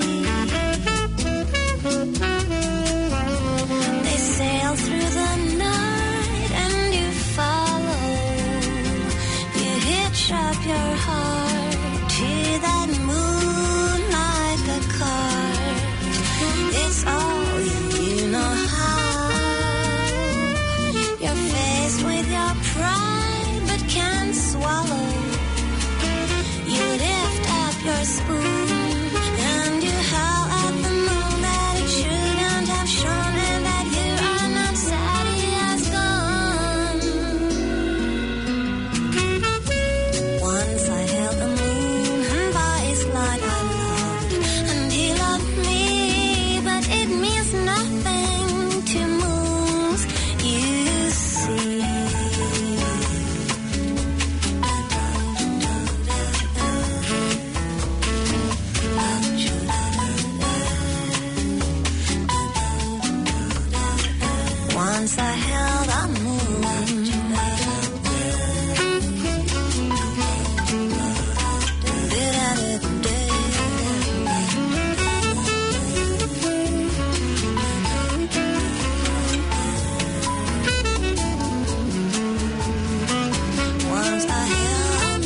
They sail through the night and you follow. You hitch up your heart to that moon like a cart. It's all you know how. You're faced with your pride but can't swallow. You lift up your spoon and you howl at the moon that it shouldn't have shone and that you are not sad he has gone. Once I held the moon and by his light I loved, and he loved me, but it means nothing to moons, you see. Once I held a moon. Once I held a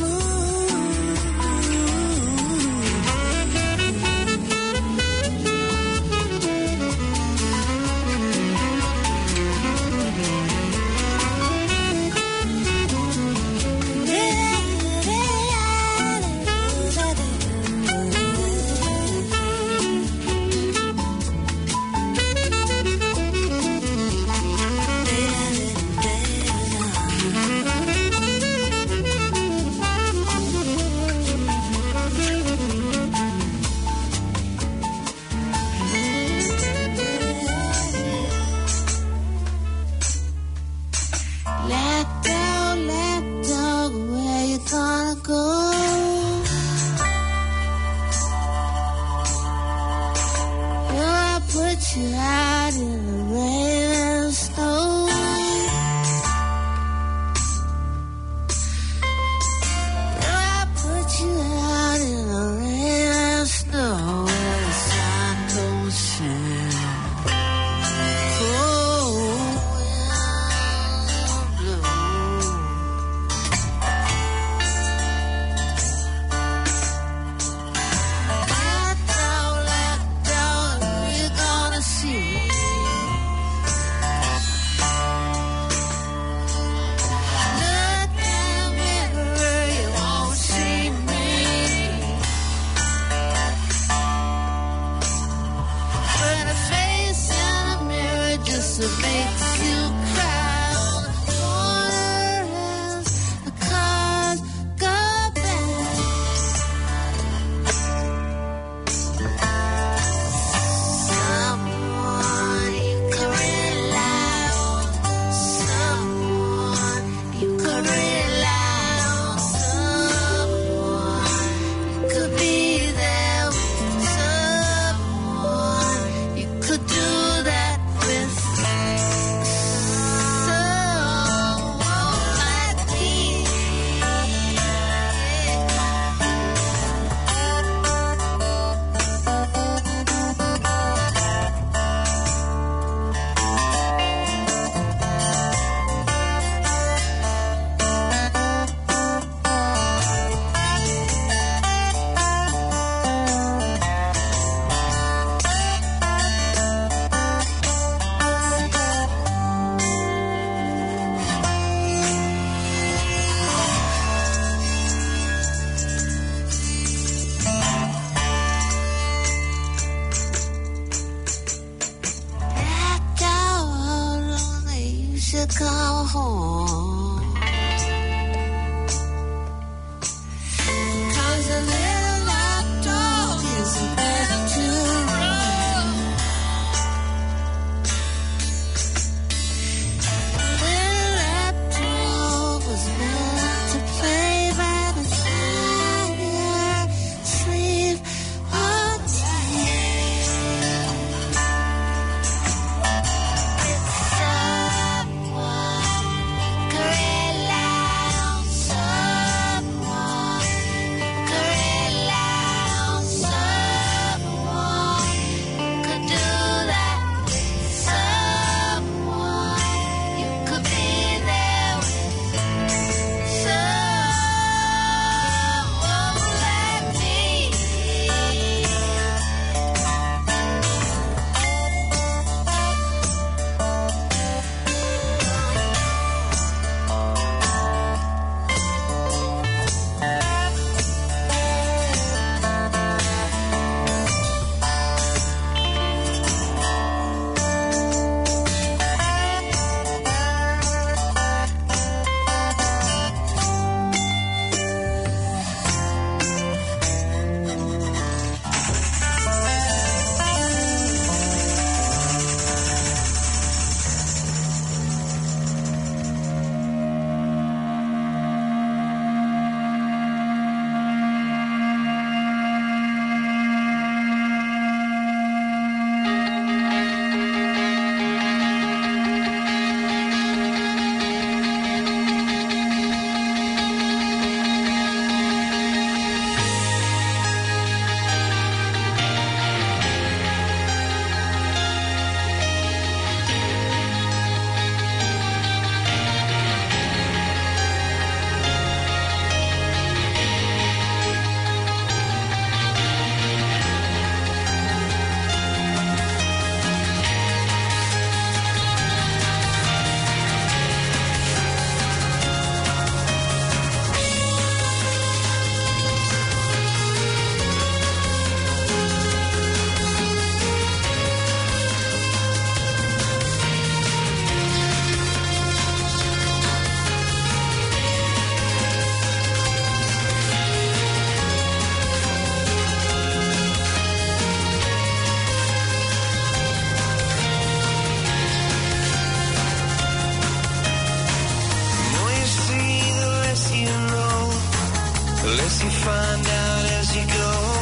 Unless you find out as you go.